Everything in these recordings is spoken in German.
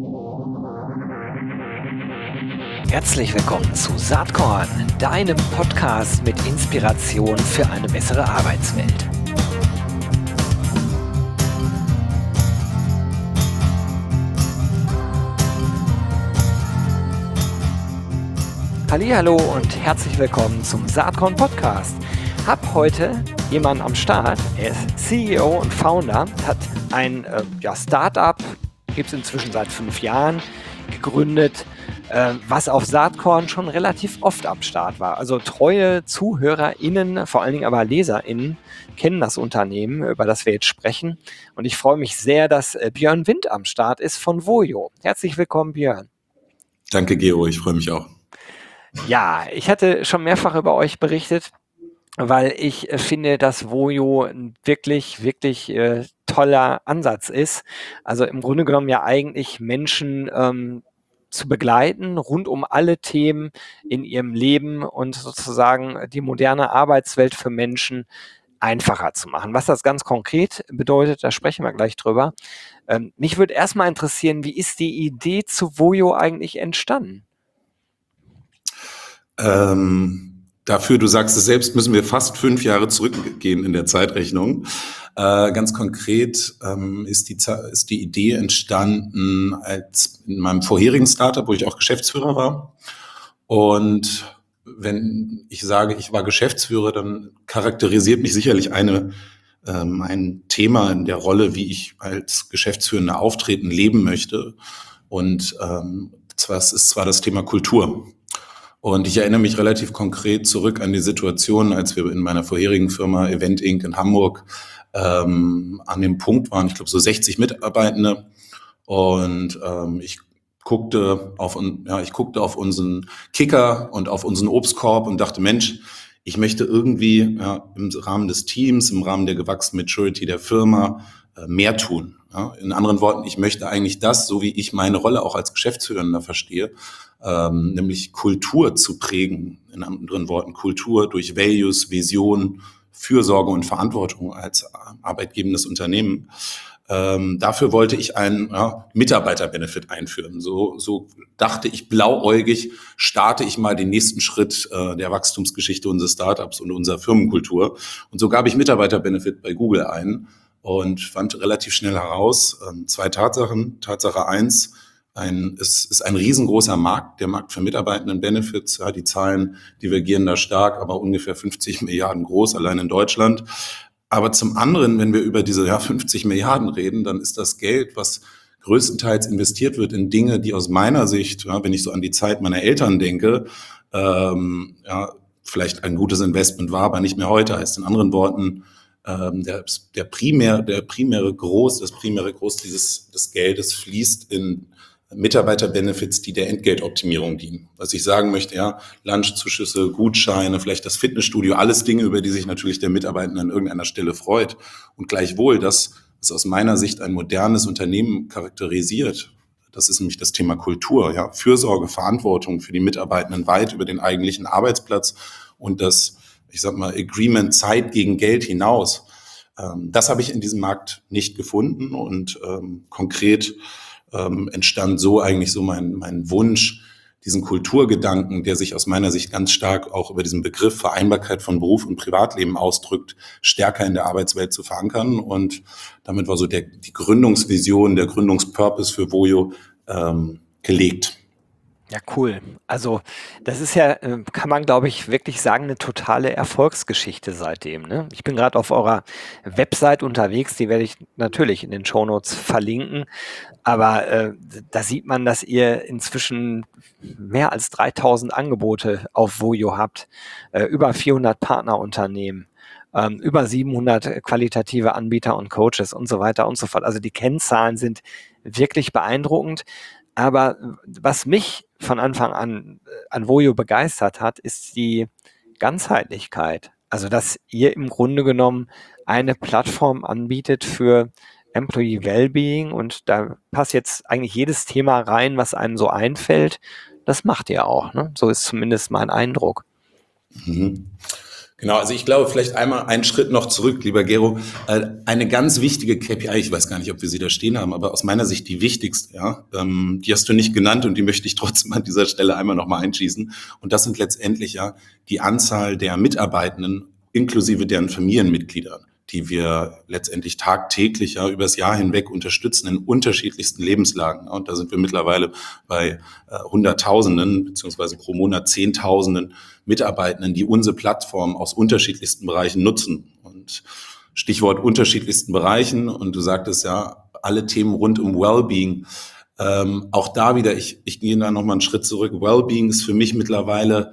Herzlich willkommen zu Saatkorn, deinem Podcast mit Inspiration für eine bessere Arbeitswelt. Hallihallo und herzlich willkommen zum Saatkorn Podcast. Hab heute jemanden am Start. Er ist CEO und Founder, hat ein Startup, gibt es inzwischen seit 5 Jahren, gegründet, was auf Saatkorn schon relativ oft am Start war. Also treue ZuhörerInnen, vor allen Dingen aber LeserInnen, kennen das Unternehmen, über das wir jetzt sprechen. Und ich freue mich sehr, dass Björn Wind am Start ist von Voyo. Herzlich willkommen, Björn. Danke, Gero, ich freue mich auch. Ja, ich hatte schon mehrfach über euch berichtet, weil ich finde, dass Voyo ein wirklich, wirklich toller Ansatz ist. Also im Grunde genommen ja eigentlich Menschen zu begleiten, rund um alle Themen in ihrem Leben und sozusagen die moderne Arbeitswelt für Menschen einfacher zu machen. Was das ganz konkret bedeutet, da sprechen wir gleich drüber. Mich würde erstmal interessieren, wie ist die Idee zu Voyo eigentlich entstanden? Dafür, du sagst es selbst, müssen wir fast 5 Jahre zurückgehen in der Zeitrechnung. Ganz konkret ist die Idee entstanden als in meinem vorherigen Startup, wo ich auch Geschäftsführer war. Und wenn ich sage, ich war Geschäftsführer, dann charakterisiert mich sicherlich ein Thema in der Rolle, wie ich als Geschäftsführender auftreten, leben möchte. Und es ist zwar das Thema Kultur. Und ich erinnere mich relativ konkret zurück an die Situation, als wir in meiner vorherigen Firma Event Inc. in Hamburg an dem Punkt waren, ich glaube so 60 Mitarbeitende. Und ich guckte auf unseren Kicker und auf unseren Obstkorb und dachte, Mensch, ich möchte irgendwie im Rahmen des Teams, im Rahmen der gewachsenen Maturity der Firma mehr tun. Ja? In anderen Worten, ich möchte eigentlich das, so wie ich meine Rolle auch als Geschäftsführender verstehe, nämlich Kultur zu prägen. In anderen Worten, Kultur durch Values, Vision, Fürsorge und Verantwortung als arbeitgebendes Unternehmen. Dafür wollte ich einen Mitarbeiter-Benefit einführen. So dachte ich blauäugig, starte ich mal den nächsten Schritt der Wachstumsgeschichte unseres Startups und unserer Firmenkultur. Und so gab ich Mitarbeiter-Benefit bei Google ein und fand relativ schnell heraus, 2 Tatsachen. Tatsache 1, es ist ein riesengroßer Markt, der Markt für Mitarbeitenden-Benefits. Ja, die Zahlen divergieren da stark, aber ungefähr 50 Milliarden groß, allein in Deutschland. Aber zum anderen, wenn wir über diese 50 Milliarden reden, dann ist das Geld, was größtenteils investiert wird in Dinge, die aus meiner Sicht, wenn ich so an die Zeit meiner Eltern denke, vielleicht ein gutes Investment war, aber nicht mehr heute. Heißt in anderen Worten, das primäre Groß des Geldes fließt in Mitarbeiter-Benefits, die der Entgeltoptimierung dienen. Was ich sagen möchte, Lunchzuschüsse, Gutscheine, vielleicht das Fitnessstudio, alles Dinge, über die sich natürlich der Mitarbeiter an irgendeiner Stelle freut. Und gleichwohl, das, was aus meiner Sicht ein modernes Unternehmen charakterisiert, das ist nämlich das Thema Kultur, Fürsorge, Verantwortung für die Mitarbeitenden weit über den eigentlichen Arbeitsplatz und das, Agreement Zeit gegen Geld hinaus. Das habe ich in diesem Markt nicht gefunden und konkret entstand so eigentlich so mein Wunsch, diesen Kulturgedanken, der sich aus meiner Sicht ganz stark auch über diesen Begriff Vereinbarkeit von Beruf und Privatleben ausdrückt, stärker in der Arbeitswelt zu verankern. Und damit war so die Gründungsvision, der Gründungspurpose für Voyo gelegt. Ja, cool. Also das ist ja, kann man glaube ich wirklich sagen, eine totale Erfolgsgeschichte seitdem. Ne? Ich bin gerade auf eurer Website unterwegs, die werde ich natürlich in den Shownotes verlinken. Aber da sieht man, dass ihr inzwischen mehr als 3000 Angebote auf Voyo habt, über 400 Partnerunternehmen, über 700 qualitative Anbieter und Coaches und so weiter und so fort. Also die Kennzahlen sind wirklich beeindruckend. Aber was mich von Anfang an Voyo begeistert hat, ist die Ganzheitlichkeit. Also dass ihr im Grunde genommen eine Plattform anbietet für Employee Wellbeing und da passt jetzt eigentlich jedes Thema rein, was einem so einfällt. Das macht ihr auch, ne? So ist zumindest mein Eindruck. Mhm. Genau, also ich glaube, vielleicht einmal einen Schritt noch zurück, lieber Gero. Eine ganz wichtige KPI, ich weiß gar nicht, ob wir sie da stehen haben, aber aus meiner Sicht die wichtigste, ja, die hast du nicht genannt und die möchte ich trotzdem an dieser Stelle einmal nochmal einschießen. Und das sind letztendlich ja die Anzahl der Mitarbeitenden inklusive deren Familienmitgliedern, die wir letztendlich tagtäglich ja übers Jahr hinweg unterstützen in unterschiedlichsten Lebenslagen. Und da sind wir mittlerweile bei Hunderttausenden beziehungsweise pro Monat Zehntausenden Mitarbeitenden, die unsere Plattform aus unterschiedlichsten Bereichen nutzen. Und Stichwort unterschiedlichsten Bereichen, und du sagtest ja, alle Themen rund um Wellbeing. Auch da wieder, ich gehe da nochmal einen Schritt zurück. Wellbeing ist für mich mittlerweile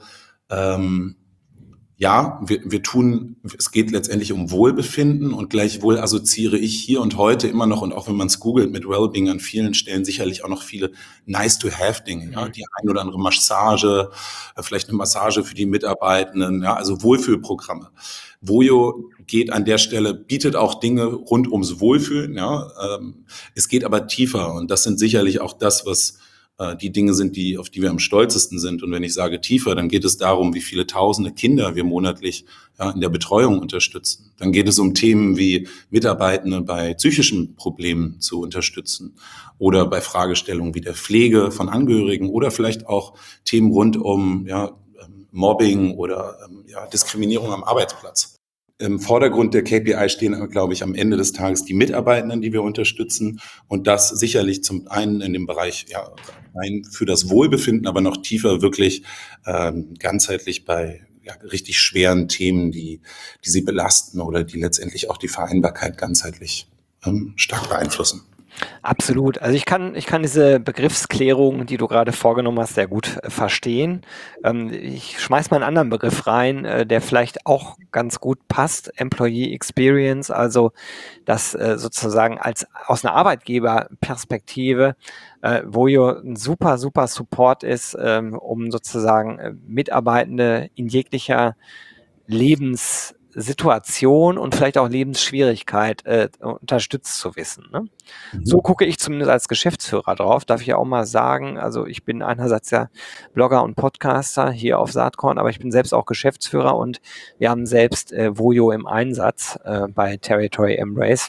ja, wir tun, es geht letztendlich um Wohlbefinden und gleichwohl assoziiere ich hier und heute immer noch, und auch wenn man es googelt mit Wellbeing an vielen Stellen sicherlich auch noch viele Nice-to-have-Dinge, ja, die ein oder andere Massage, vielleicht eine Massage für die Mitarbeitenden, ja, also Wohlfühlprogramme. Voyo geht an der Stelle, bietet auch Dinge rund ums Wohlfühlen, ja, es geht aber tiefer und das sind sicherlich auch das, was die Dinge sind, auf die wir am stolzesten sind. Und wenn ich sage tiefer, dann geht es darum, wie viele tausende Kinder wir monatlich in der Betreuung unterstützen. Dann geht es um Themen wie Mitarbeitende bei psychischen Problemen zu unterstützen oder bei Fragestellungen wie der Pflege von Angehörigen oder vielleicht auch Themen rund um Mobbing oder Diskriminierung am Arbeitsplatz. Im Vordergrund der KPI stehen, glaube ich, am Ende des Tages die Mitarbeitenden, die wir unterstützen. Und das sicherlich zum einen in dem Bereich rein für das Wohlbefinden, aber noch tiefer wirklich ganzheitlich bei richtig schweren Themen, die sie belasten oder die letztendlich auch die Vereinbarkeit ganzheitlich stark beeinflussen. Absolut. Also ich kann diese Begriffsklärung, die du gerade vorgenommen hast, sehr gut verstehen. Ich schmeiß mal einen anderen Begriff rein, der vielleicht auch ganz gut passt. Employee Experience, also das sozusagen aus einer Arbeitgeberperspektive, wo ja ein super, super Support ist, um sozusagen Mitarbeitende in jeglicher Lebenssituation und vielleicht auch Lebensschwierigkeit unterstützt zu wissen. Ne? So gucke ich zumindest als Geschäftsführer drauf, darf ich ja auch mal sagen. Also ich bin einerseits ja Blogger und Podcaster hier auf Saatkorn, aber ich bin selbst auch Geschäftsführer und wir haben selbst Voyo im Einsatz bei Territory Embrace.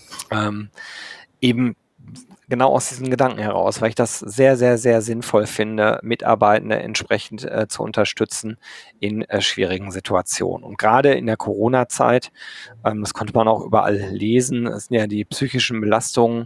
Eben genau aus diesen Gedanken heraus, weil ich das sehr, sehr, sehr sinnvoll finde, Mitarbeitende entsprechend zu unterstützen in schwierigen Situationen. Und gerade in der Corona-Zeit, das konnte man auch überall lesen, es sind ja die psychischen Belastungen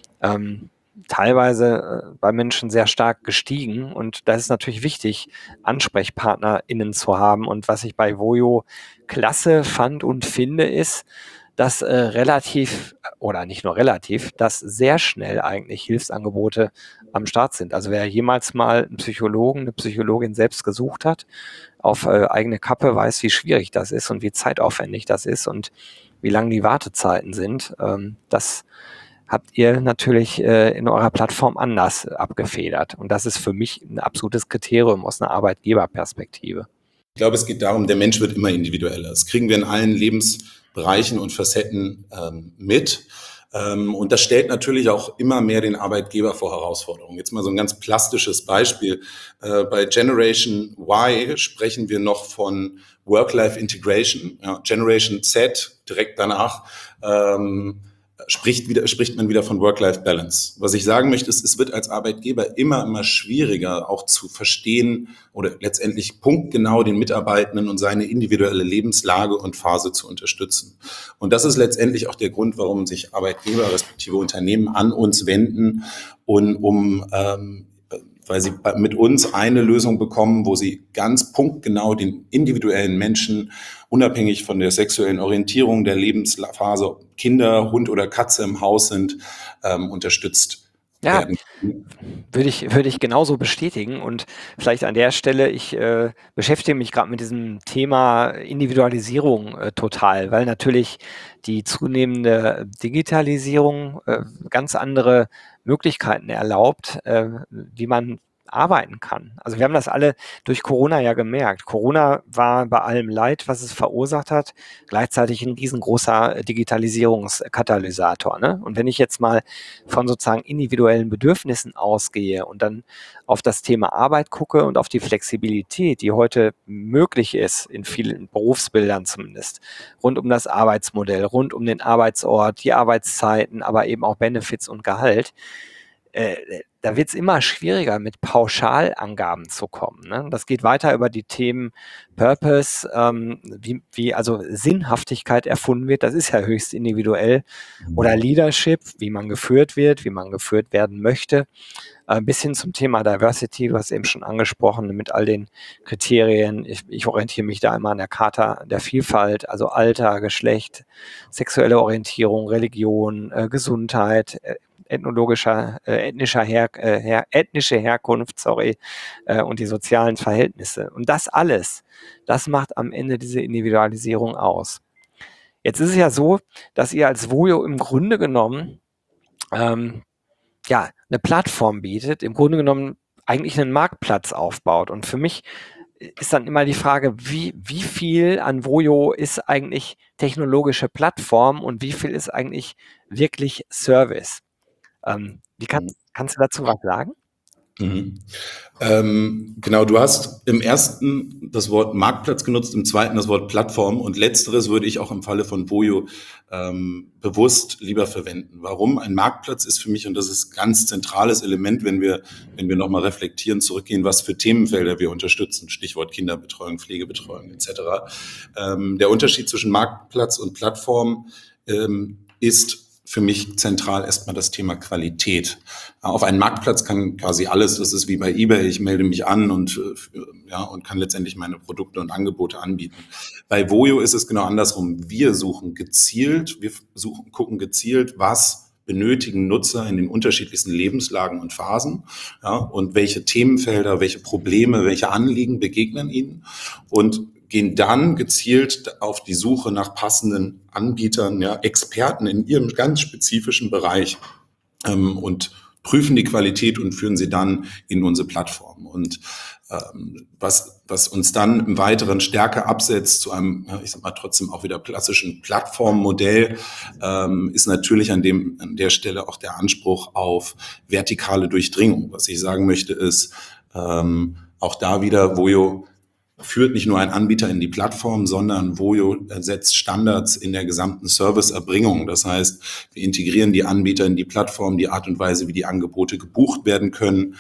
teilweise bei Menschen sehr stark gestiegen. Und da ist es natürlich wichtig, AnsprechpartnerInnen zu haben. Und was ich bei Voyo klasse fand und finde, ist, dass relativ, oder nicht nur relativ, dass sehr schnell eigentlich Hilfsangebote am Start sind. Also wer jemals mal einen Psychologen, eine Psychologin selbst gesucht hat, auf eigene Kappe weiß, wie schwierig das ist und wie zeitaufwendig das ist und wie lang die Wartezeiten sind. Das habt ihr natürlich in eurer Plattform anders abgefedert. Und das ist für mich ein absolutes Kriterium aus einer Arbeitgeberperspektive. Ich glaube, es geht darum, der Mensch wird immer individueller. Das kriegen wir in allen Lebensbereichen und Facetten mit. Und das stellt natürlich auch immer mehr den Arbeitgeber vor Herausforderungen. Jetzt mal so ein ganz plastisches Beispiel. Bei Generation Y sprechen wir noch von Work-Life-Integration. Ja, Generation Z direkt danach spricht man wieder von Work-Life-Balance. Was ich sagen möchte, ist, es wird als Arbeitgeber immer schwieriger, auch zu verstehen oder letztendlich punktgenau den Mitarbeitenden und seine individuelle Lebenslage und Phase zu unterstützen. Und das ist letztendlich auch der Grund, warum sich Arbeitgeber respektive Unternehmen an uns wenden und weil sie mit uns eine Lösung bekommen, wo sie ganz punktgenau den individuellen Menschen, unabhängig von der sexuellen Orientierung, der Lebensphase, ob Kinder, Hund oder Katze im Haus sind, unterstützt werden. Würde ich genauso bestätigen. Und vielleicht an der Stelle, ich beschäftige mich gerade mit diesem Thema Individualisierung total, weil natürlich die zunehmende Digitalisierung ganz andere Möglichkeiten erlaubt, wie man arbeiten kann. Also wir haben das alle durch Corona ja gemerkt. Corona war bei allem Leid, was es verursacht hat, gleichzeitig ein riesengroßer Digitalisierungskatalysator. Ne? Und wenn ich jetzt mal von sozusagen individuellen Bedürfnissen ausgehe und dann auf das Thema Arbeit gucke und auf die Flexibilität, die heute möglich ist, in vielen Berufsbildern zumindest, rund um das Arbeitsmodell, rund um den Arbeitsort, die Arbeitszeiten, aber eben auch Benefits und Gehalt, da wird es immer schwieriger, mit Pauschalangaben zu kommen. Ne? Das geht weiter über die Themen Purpose, wie also Sinnhaftigkeit erfunden wird. Das ist ja höchst individuell. Oder Leadership, wie man geführt wird, wie man geführt werden möchte. Bis hin zum Thema Diversity, du hast eben schon angesprochen, mit all den Kriterien. Ich orientiere mich da immer an der Charta der Vielfalt, also Alter, Geschlecht, sexuelle Orientierung, Religion, Gesundheit, ethnische Herkunft, und die sozialen Verhältnisse. Und das alles, das macht am Ende diese Individualisierung aus. Jetzt ist es ja so, dass ihr als Voyo im Grunde genommen eine Plattform bietet, im Grunde genommen eigentlich einen Marktplatz aufbaut. Und für mich ist dann immer die Frage, wie viel an Voyo ist eigentlich technologische Plattform und wie viel ist eigentlich wirklich Service? Kannst du dazu was sagen? Mhm. Genau, du hast im ersten das Wort Marktplatz genutzt, im zweiten das Wort Plattform und letzteres würde ich auch im Falle von Voyo bewusst lieber verwenden. Warum? Ein Marktplatz ist für mich, und das ist ein ganz zentrales Element, wenn wir nochmal reflektieren, zurückgehen, was für Themenfelder wir unterstützen, Stichwort Kinderbetreuung, Pflegebetreuung etc. Der Unterschied zwischen Marktplatz und Plattform ist für mich zentral erstmal das Thema Qualität. Auf einen Marktplatz kann quasi alles, das ist wie bei eBay, ich melde mich an und kann letztendlich meine Produkte und Angebote anbieten. Bei Voyo ist es genau andersrum. Wir gucken gezielt, was benötigen Nutzer in den unterschiedlichsten Lebenslagen und Phasen, und welche Themenfelder, welche Probleme, welche Anliegen begegnen ihnen und gehen dann gezielt auf die Suche nach passenden Anbietern, Experten in ihrem ganz spezifischen Bereich und prüfen die Qualität und führen sie dann in unsere Plattform. Und was uns dann im Weiteren stärker absetzt zu einem, ich sag mal, trotzdem auch wieder klassischen Plattformmodell, ist natürlich an der Stelle auch der Anspruch auf vertikale Durchdringung. Was ich sagen möchte ist, auch da wieder Voyo führt nicht nur ein Anbieter in die Plattform, sondern Voyo setzt Standards in der gesamten Serviceerbringung. Das heißt, wir integrieren die Anbieter in die Plattform, die Art und Weise, wie die Angebote gebucht werden können,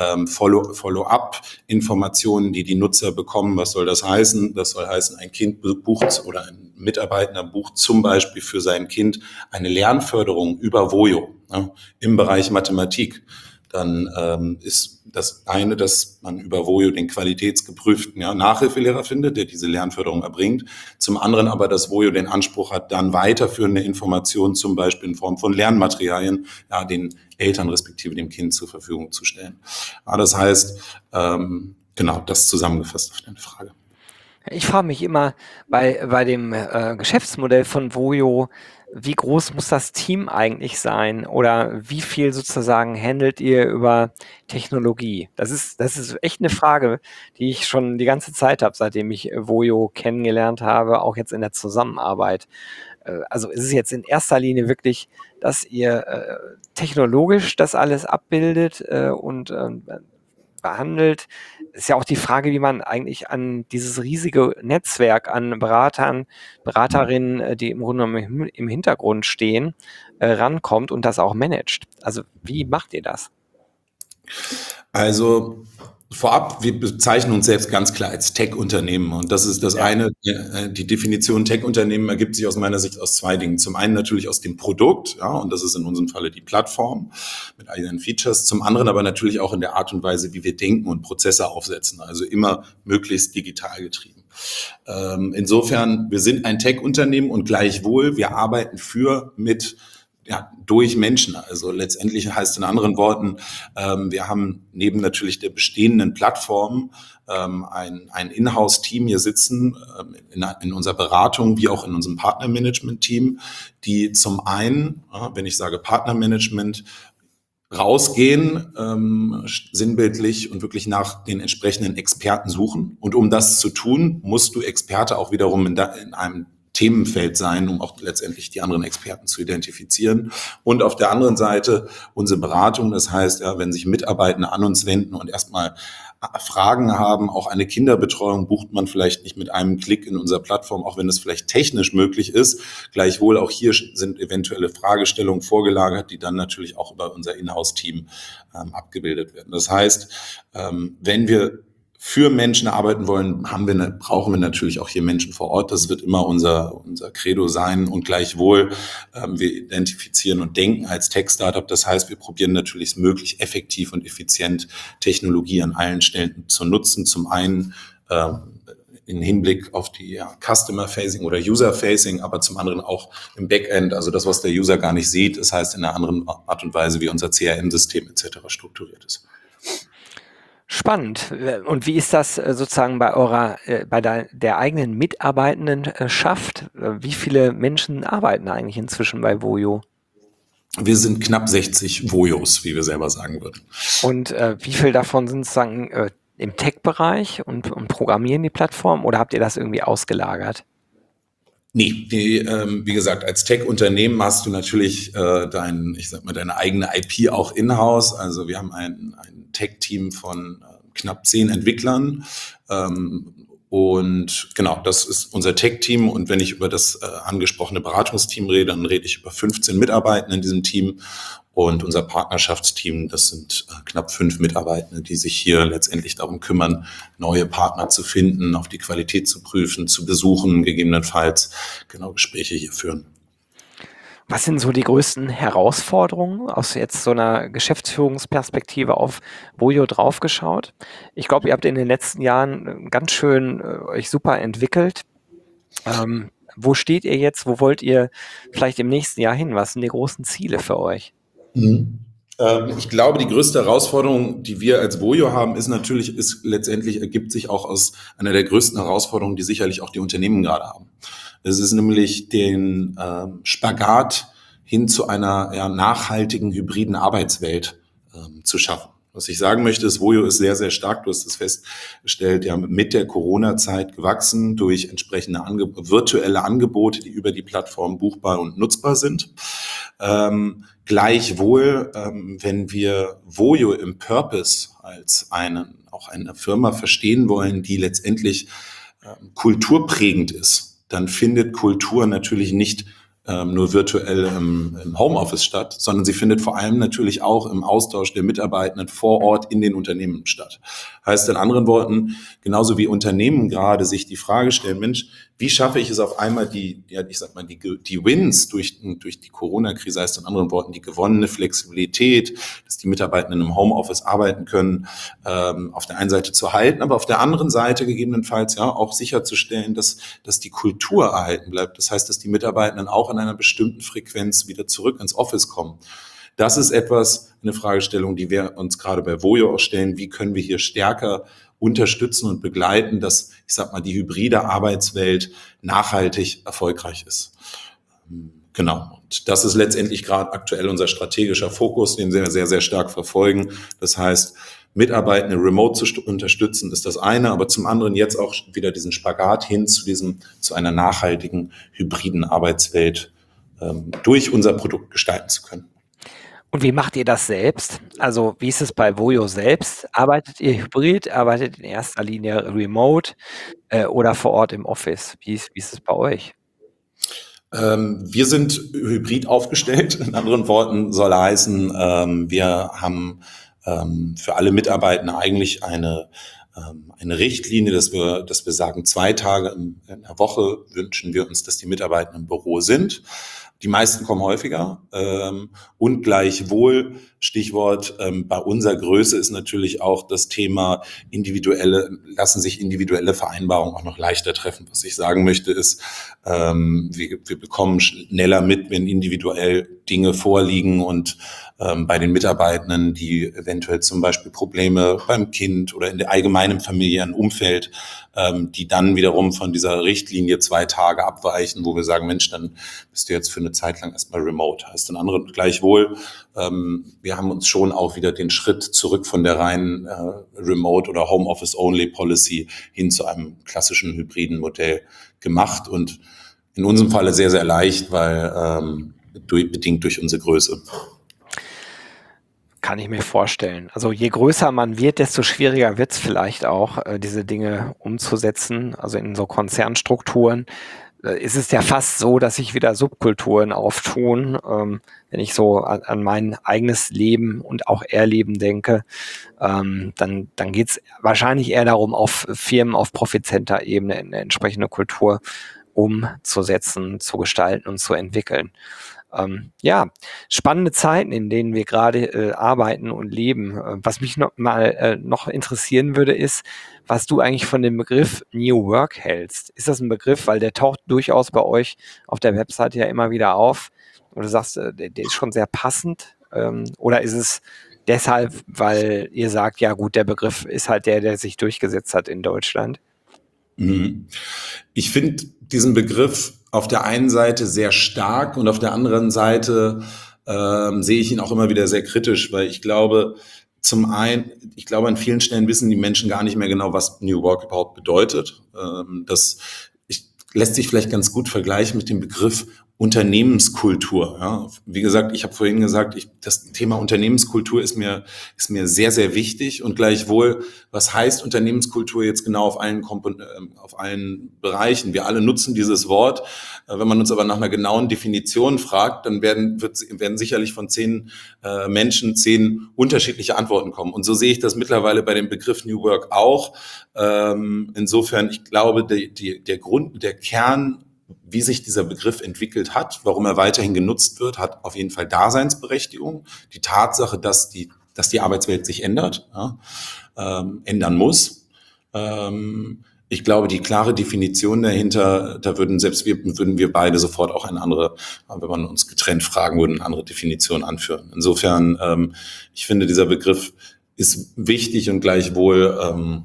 Follow-up-Informationen, die Nutzer bekommen. Was soll das heißen? Das soll heißen, ein Kind bucht oder ein Mitarbeiter bucht zum Beispiel für sein Kind eine Lernförderung über Voyo, im Bereich Mathematik. Dann ist das eine, dass man über Voyo den qualitätsgeprüften Nachhilfelehrer findet, der diese Lernförderung erbringt. Zum anderen aber, dass Voyo den Anspruch hat, dann weiterführende Informationen, zum Beispiel in Form von Lernmaterialien, den Eltern respektive dem Kind zur Verfügung zu stellen. Das heißt, genau, das zusammengefasst auf deine Frage. Ich frage mich immer bei dem Geschäftsmodell von Voyo, wie groß muss das Team eigentlich sein oder wie viel sozusagen handelt ihr über Technologie? Das ist echt eine Frage, die ich schon die ganze Zeit habe, seitdem ich Voyo kennengelernt habe, auch jetzt in der Zusammenarbeit. Also ist es jetzt in erster Linie wirklich, dass ihr technologisch das alles abbildet und behandelt. Ist ja auch die Frage, wie man eigentlich an dieses riesige Netzwerk an Beratern, Beraterinnen, die im Grunde genommen im Hintergrund stehen, rankommt und das auch managt. Also wie macht ihr das? Also vorab, wir bezeichnen uns selbst ganz klar als Tech-Unternehmen und das ist das eine. Die Definition Tech-Unternehmen ergibt sich aus meiner Sicht aus zwei Dingen. Zum einen natürlich aus dem Produkt, und das ist in unserem Falle die Plattform mit eigenen Features. Zum anderen aber natürlich auch in der Art und Weise, wie wir denken und Prozesse aufsetzen, also immer möglichst digital getrieben. Insofern, wir sind ein Tech-Unternehmen und gleichwohl, wir arbeiten durch Menschen. Also letztendlich heißt in anderen Worten, wir haben neben natürlich der bestehenden Plattform ein Inhouse-Team hier sitzen, in unserer Beratung wie auch in unserem Partnermanagement-Team, die zum einen, wenn ich sage Partnermanagement, rausgehen, sinnbildlich und wirklich nach den entsprechenden Experten suchen. Und um das zu tun, musst du Experte auch wiederum in einem Themenfeld sein, um auch letztendlich die anderen Experten zu identifizieren. Und auf der anderen Seite unsere Beratung, das heißt, ja, wenn sich Mitarbeitende an uns wenden und erstmal Fragen haben, auch eine Kinderbetreuung bucht man vielleicht nicht mit einem Klick in unserer Plattform, auch wenn es vielleicht technisch möglich ist. Gleichwohl auch hier sind eventuelle Fragestellungen vorgelagert, die dann natürlich auch über unser Inhouse-Team abgebildet werden. Das heißt, wenn wir für Menschen arbeiten wollen, brauchen wir natürlich auch hier Menschen vor Ort. Das wird immer unser Credo sein. Und gleichwohl, wir identifizieren und denken als Tech-Startup. Das heißt, wir probieren natürlich möglichst effektiv und effizient Technologie an allen Stellen zu nutzen. Zum einen im Hinblick auf die Customer-Facing oder User-Facing, aber zum anderen auch im Backend, also das, was der User gar nicht sieht. Das heißt, in einer anderen Art und Weise, wie unser CRM-System etc. strukturiert ist. Spannend. Und wie ist das sozusagen bei der eigenen Mitarbeitendenschaft? Wie viele Menschen arbeiten eigentlich inzwischen bei Voyo? Wir sind knapp 60 Vojos, wie wir selber sagen würden. Und wie viel davon sind sozusagen im Tech-Bereich und programmieren die Plattform oder habt ihr das irgendwie ausgelagert? Nee, wie gesagt, als Tech-Unternehmen hast du natürlich deine eigene IP auch in-house. Also wir haben ein Tech-Team von knapp 10 Entwicklern. Und genau, das ist unser Tech-Team. Und wenn ich über das angesprochene Beratungsteam rede, dann rede ich über 15 Mitarbeiter in diesem Team. Und unser Partnerschaftsteam, das sind knapp 5 Mitarbeiter, die sich hier letztendlich darum kümmern, neue Partner zu finden, auf die Qualität zu prüfen, zu besuchen, gegebenenfalls genau Gespräche hier führen. Was sind so die größten Herausforderungen aus jetzt so einer Geschäftsführungsperspektive auf Voyo draufgeschaut? Ich glaube, ihr habt in den letzten Jahren ganz schön euch super entwickelt. Wo steht ihr jetzt? Wo wollt ihr vielleicht im nächsten Jahr hin? Was sind die großen Ziele für euch? Ich glaube, die größte Herausforderung, die wir als Voyo haben, ist letztendlich ergibt sich auch aus einer der größten Herausforderungen, die sicherlich auch die Unternehmen gerade haben. Es ist nämlich den Spagat hin zu einer nachhaltigen, hybriden Arbeitswelt zu schaffen. Was ich sagen möchte, ist, Voyo ist sehr, sehr stark, du hast es festgestellt, ja, mit der Corona-Zeit gewachsen durch entsprechende virtuelle Angebote, die über die Plattform buchbar und nutzbar sind. Gleichwohl, wenn wir Voyo im Purpose als eine Firma verstehen wollen, die letztendlich kulturprägend ist, dann findet Kultur natürlich nicht nur virtuell im Homeoffice statt, sondern sie findet vor allem natürlich auch im Austausch der Mitarbeitenden vor Ort in den Unternehmen statt. Heißt in anderen Worten, genauso wie Unternehmen gerade sich die Frage stellen, Mensch, wie schaffe ich es auf einmal die Wins durch die Corona-Krise, heißt in anderen Worten die gewonnene Flexibilität, dass die Mitarbeitenden im Homeoffice arbeiten können, auf der einen Seite zu halten, aber auf der anderen Seite gegebenenfalls ja auch sicherzustellen, dass die Kultur erhalten bleibt. Das heißt, dass die Mitarbeitenden auch in einer bestimmten Frequenz wieder zurück ins Office kommen. Das ist eine Fragestellung, die wir uns gerade bei Voyo auch stellen. Wie können wir hier stärker unterstützen und begleiten, dass, die hybride Arbeitswelt nachhaltig erfolgreich ist. Genau. Und das ist letztendlich gerade aktuell unser strategischer Fokus, den wir sehr, sehr stark verfolgen. Das heißt, Mitarbeitende remote zu unterstützen, ist das eine, aber zum anderen jetzt auch wieder diesen Spagat hin zu einer nachhaltigen, hybriden Arbeitswelt durch unser Produkt gestalten zu können. Und wie macht ihr das selbst? Also wie ist es bei Voyo selbst? Arbeitet ihr hybrid? Arbeitet in erster Linie remote oder vor Ort im Office? Wie ist es bei euch? Wir sind hybrid aufgestellt. In anderen Worten soll heißen, wir haben für alle Mitarbeitenden eigentlich eine Richtlinie, dass wir sagen, 2 Tage in der Woche wünschen wir uns, dass die Mitarbeitenden im Büro sind. Die meisten kommen häufiger und gleichwohl, Stichwort, bei unserer Größe ist natürlich auch das Thema lassen sich individuelle Vereinbarungen auch noch leichter treffen. Was ich sagen möchte ist, wir bekommen schneller mit, wenn individuell Dinge vorliegen und bei den Mitarbeitenden, die eventuell zum Beispiel Probleme beim Kind oder in der allgemeinen familiären Umfeld, die dann wiederum von dieser Richtlinie 2 Tage abweichen, wo wir sagen, Mensch, dann bist du jetzt für eine Zeit lang erstmal remote. Heißt dann andere gleichwohl, wir haben uns schon auch wieder den Schritt zurück von der reinen Remote- oder Homeoffice-Only-Policy hin zu einem klassischen hybriden Modell gemacht und in unserem Falle sehr, sehr leicht, weil bedingt durch unsere Größe. Kann ich mir vorstellen. Also je größer man wird, desto schwieriger wird es vielleicht auch, diese Dinge umzusetzen. Also in so Konzernstrukturen ist es ja fast so, dass sich wieder Subkulturen auftun. Wenn ich so an mein eigenes Leben und auch Erleben denke, dann geht es wahrscheinlich eher darum, auf Firmen auf profizienter Ebene eine entsprechende Kultur umzusetzen, zu gestalten und zu entwickeln. Ja, spannende Zeiten, in denen wir gerade arbeiten und leben. Was mich noch interessieren würde, ist, was du eigentlich von dem Begriff New Work hältst. Ist das ein Begriff, weil der taucht durchaus bei euch auf der Webseite ja immer wieder auf, und du sagst, der ist schon sehr passend, oder ist es deshalb, weil ihr sagt, ja gut, der Begriff ist halt der sich durchgesetzt hat in Deutschland? Ich finde diesen Begriff auf der einen Seite sehr stark und auf der anderen Seite sehe ich ihn auch immer wieder sehr kritisch, weil ich glaube, zum einen, ich glaube, an vielen Stellen wissen die Menschen gar nicht mehr genau, was New Work überhaupt bedeutet. Lässt sich vielleicht ganz gut vergleichen mit dem Begriff Unternehmenskultur. Ja. Wie gesagt, ich habe vorhin gesagt, das Thema Unternehmenskultur ist mir sehr, sehr wichtig und gleichwohl, was heißt Unternehmenskultur jetzt genau auf allen Bereichen? Wir alle nutzen dieses Wort. Wenn man uns aber nach einer genauen Definition fragt, dann werden sicherlich von 10 Menschen 10 unterschiedliche Antworten kommen. Und so sehe ich das mittlerweile bei dem Begriff New Work auch. Insofern, ich glaube, der Kern, wie sich dieser Begriff entwickelt hat, warum er weiterhin genutzt wird, hat auf jeden Fall Daseinsberechtigung. Die Tatsache, dass die Arbeitswelt sich ändert, ändern muss. Ich glaube, die klare Definition dahinter, da würden wir beide sofort auch eine andere, wenn man uns getrennt fragen würde, eine andere Definition anführen. Insofern, ich finde, dieser Begriff ist wichtig und gleichwohl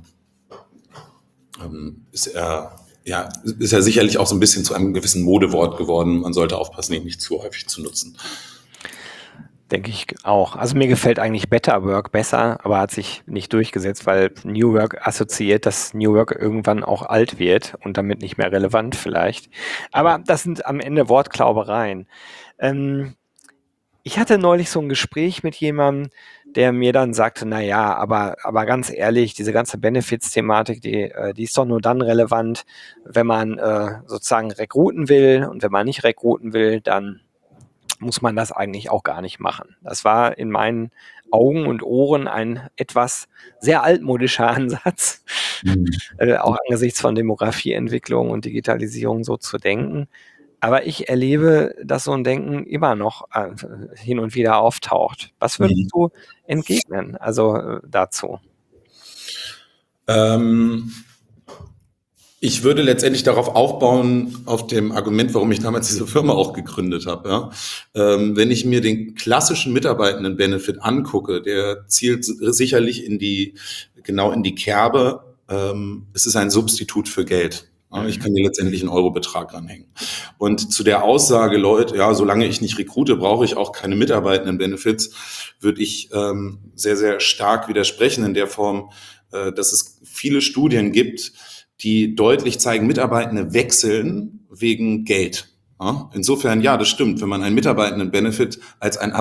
ist er sicherlich auch so ein bisschen zu einem gewissen Modewort geworden. Man sollte aufpassen, ihn nicht zu häufig zu nutzen. Denke ich auch. Also mir gefällt eigentlich Better Work besser, aber hat sich nicht durchgesetzt, weil New Work assoziiert, dass New Work irgendwann auch alt wird und damit nicht mehr relevant vielleicht. Aber das sind am Ende Wortklaubereien. Ich hatte neulich so ein Gespräch mit jemandem, der mir dann sagte, na ja, aber ganz ehrlich, diese ganze Benefits-Thematik, die ist doch nur dann relevant, wenn man sozusagen rekruten will, und wenn man nicht rekruten will, dann muss man das eigentlich auch gar nicht machen. Das war in meinen Augen und Ohren ein etwas sehr altmodischer Ansatz, auch angesichts von Demografieentwicklung und Digitalisierung so zu denken. Aber ich erlebe, dass so ein Denken immer noch hin und wieder auftaucht. Was würdest du entgegnen, also dazu? Ich würde letztendlich darauf aufbauen, auf dem Argument, warum ich damals diese Firma auch gegründet habe. Ja. Wenn ich mir den klassischen Mitarbeitenden-Benefit angucke, der zielt sicherlich genau in die Kerbe. Es ist ein Substitut für Geld. Ja, ich kann hier letztendlich einen Eurobetrag ranhängen. Und zu der Aussage, Leute, ja, solange ich nicht rekrute, brauche ich auch keine Mitarbeitenden-Benefits, würde ich sehr, sehr stark widersprechen in der Form, dass es viele Studien gibt, die deutlich zeigen, Mitarbeitende wechseln wegen Geld. Ja, insofern, ja, das stimmt. Wenn man einen Mitarbeitenden-Benefit als eine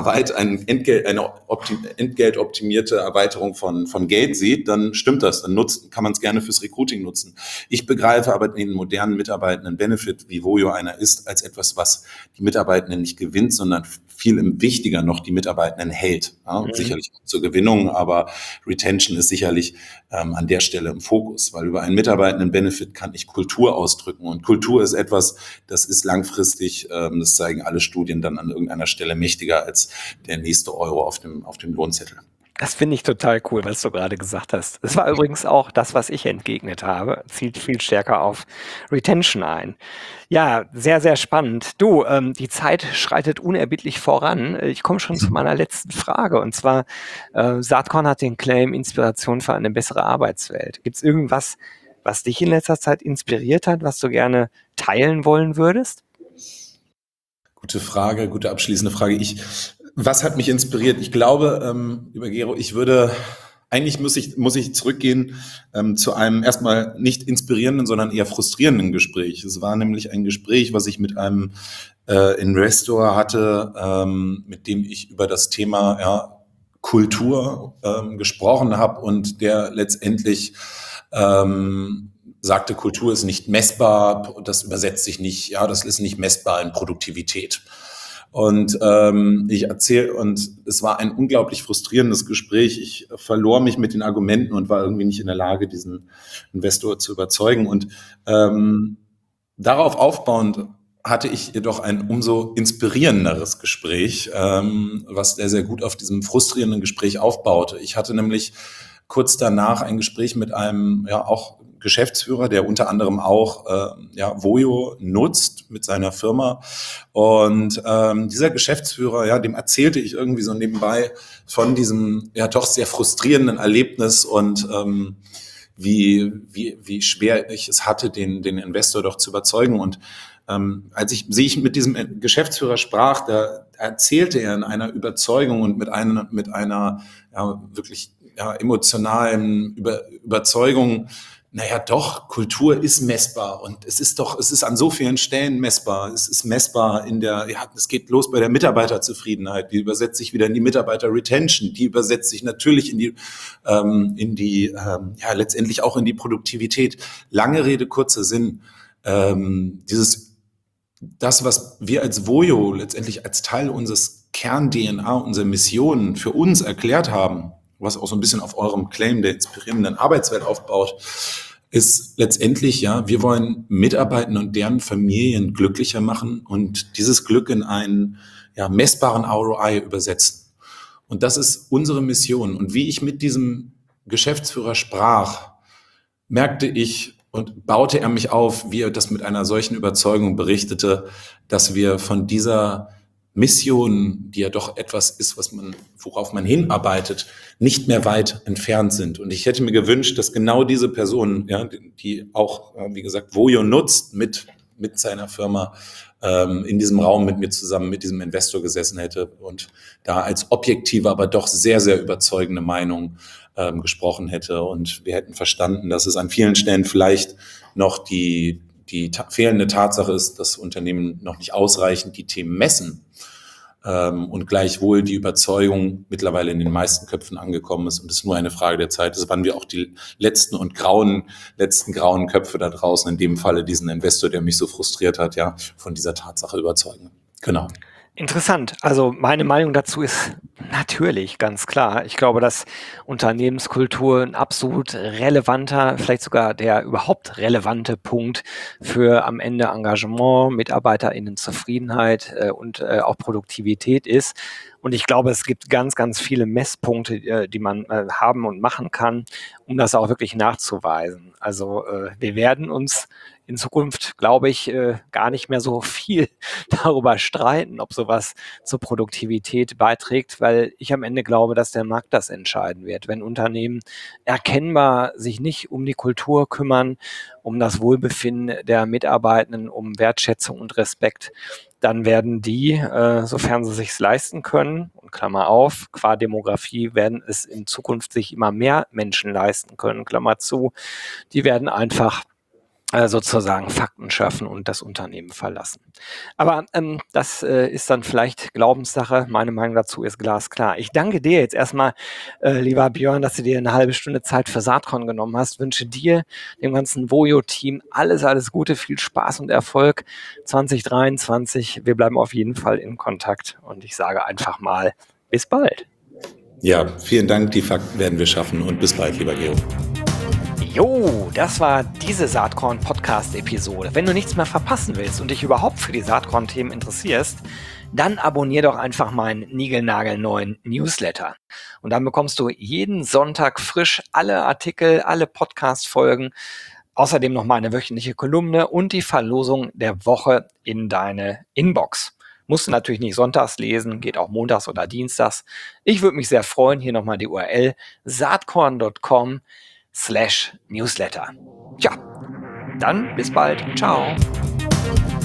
entgeltoptimierte Erweiterung von Geld sieht, dann stimmt das. Dann kann man es gerne fürs Recruiting nutzen. Ich begreife aber den modernen Mitarbeitenden-Benefit, wie Voyo einer ist, als etwas, was die Mitarbeitenden nicht gewinnt, sondern viel wichtiger noch die Mitarbeitenden hält. Ja, sicherlich zur Gewinnung, aber Retention ist sicherlich an der Stelle im Fokus, weil über einen Mitarbeitenden-Benefit kann ich Kultur ausdrücken. Und Kultur ist etwas, das ist langfristig, das zeigen alle Studien, dann an irgendeiner Stelle mächtiger als der nächste Euro auf dem Lohnzettel. Das finde ich total cool, was du gerade gesagt hast. Das war übrigens auch das, was ich entgegnet habe. Zielt viel stärker auf Retention ein. Ja, sehr, sehr spannend. Du, die Zeit schreitet unerbittlich voran. Ich komme schon zu meiner letzten Frage. Und zwar, Saatkorn hat den Claim Inspiration für eine bessere Arbeitswelt. Gibt es irgendwas, was dich in letzter Zeit inspiriert hat, was du gerne teilen wollen würdest? Gute Frage, gute abschließende Frage. Was hat mich inspiriert? Ich glaube, lieber Gero, eigentlich muss ich zurückgehen zu einem erstmal nicht inspirierenden, sondern eher frustrierenden Gespräch. Es war nämlich ein Gespräch, was ich mit einem Investor hatte, mit dem ich über das Thema Kultur gesprochen habe und der letztendlich sagte, Kultur ist nicht messbar, das übersetzt sich nicht, ja, das ist nicht messbar in Produktivität. Und es war ein unglaublich frustrierendes Gespräch. Ich verlor mich mit den Argumenten und war irgendwie nicht in der Lage, diesen Investor zu überzeugen. Und darauf aufbauend hatte ich jedoch ein umso inspirierenderes Gespräch, was sehr, sehr gut auf diesem frustrierenden Gespräch aufbaute. Ich hatte nämlich kurz danach ein Gespräch mit einem auch Geschäftsführer, der unter anderem auch Voyo nutzt mit seiner Firma. Und dieser Geschäftsführer, dem erzählte ich irgendwie so nebenbei von diesem doch sehr frustrierenden Erlebnis und wie schwer ich es hatte, den Investor doch zu überzeugen. Und als ich mit diesem Geschäftsführer sprach, da erzählte er in einer Überzeugung und mit einer wirklich emotionalen Überzeugung, doch, Kultur ist messbar und es ist an so vielen Stellen messbar. Es ist messbar es geht los bei der Mitarbeiterzufriedenheit, die übersetzt sich wieder in die Mitarbeiter-Retention, die übersetzt sich natürlich letztendlich auch in die Produktivität. Lange Rede, kurzer Sinn. Das, was wir als Voyo letztendlich als Teil unseres Kern-DNA, unserer Mission für uns erklärt haben, was auch so ein bisschen auf eurem Claim der inspirierenden Arbeitswelt aufbaut, ist letztendlich, wir wollen Mitarbeitende und deren Familien glücklicher machen und dieses Glück in einen messbaren ROI übersetzen. Und das ist unsere Mission. Und wie ich mit diesem Geschäftsführer sprach, merkte ich und baute er mich auf, wie er das mit einer solchen Überzeugung berichtete, dass wir von dieser Mission, die ja doch etwas ist, worauf man hinarbeitet, nicht mehr weit entfernt sind. Und ich hätte mir gewünscht, dass genau diese Person, die auch, wie gesagt, Voyo nutzt mit seiner Firma, in diesem Raum mit mir zusammen, mit diesem Investor gesessen hätte und da als objektive, aber doch sehr, sehr überzeugende Meinung gesprochen hätte. Und wir hätten verstanden, dass es an vielen Stellen vielleicht noch die fehlende Tatsache ist, dass Unternehmen noch nicht ausreichend die Themen messen und gleichwohl die Überzeugung mittlerweile in den meisten Köpfen angekommen ist und es nur eine Frage der Zeit ist, wann wir auch die letzten grauen Köpfe da draußen, in dem Falle diesen Investor, der mich so frustriert hat, von dieser Tatsache überzeugen. Genau. Interessant. Also meine Meinung dazu ist natürlich ganz klar. Ich glaube, dass Unternehmenskultur ein absolut relevanter, vielleicht sogar der überhaupt relevante Punkt für am Ende Engagement, MitarbeiterInnenzufriedenheit und auch Produktivität ist. Und ich glaube, es gibt ganz, ganz viele Messpunkte, die man haben und machen kann, um das auch wirklich nachzuweisen. Also wir werden uns in Zukunft, glaube ich, gar nicht mehr so viel darüber streiten, ob sowas zur Produktivität beiträgt, weil ich am Ende glaube, dass der Markt das entscheiden wird. Wenn Unternehmen erkennbar sich nicht um die Kultur kümmern, um das Wohlbefinden der Mitarbeitenden, um Wertschätzung und Respekt, dann werden die, sofern sie sich's leisten können, und Klammer auf, qua Demografie werden es in Zukunft sich immer mehr Menschen leisten können, Klammer zu, die werden einfach sozusagen Fakten schaffen und das Unternehmen verlassen. Aber das ist dann vielleicht Glaubenssache. Meine Meinung dazu ist glasklar. Ich danke dir jetzt erstmal, lieber Björn, dass du dir eine halbe Stunde Zeit für Saatkorn genommen hast. Wünsche dir, dem ganzen Voyo-Team alles, alles Gute, viel Spaß und Erfolg 2023. Wir bleiben auf jeden Fall in Kontakt und ich sage einfach mal, bis bald. Ja, vielen Dank. Die Fakten werden wir schaffen und bis bald, lieber Gero. Jo, das war diese Saatkorn-Podcast-Episode. Wenn du nichts mehr verpassen willst und dich überhaupt für die Saatkorn-Themen interessierst, dann abonnier doch einfach meinen niegelnagelneuen Newsletter. Und dann bekommst du jeden Sonntag frisch alle Artikel, alle Podcast-Folgen, außerdem noch meine wöchentliche Kolumne und die Verlosung der Woche in deine Inbox. Musst du natürlich nicht sonntags lesen, geht auch montags oder dienstags. Ich würde mich sehr freuen, hier nochmal die URL saatkorn.com/newsletter. Tja, dann bis bald. Ciao.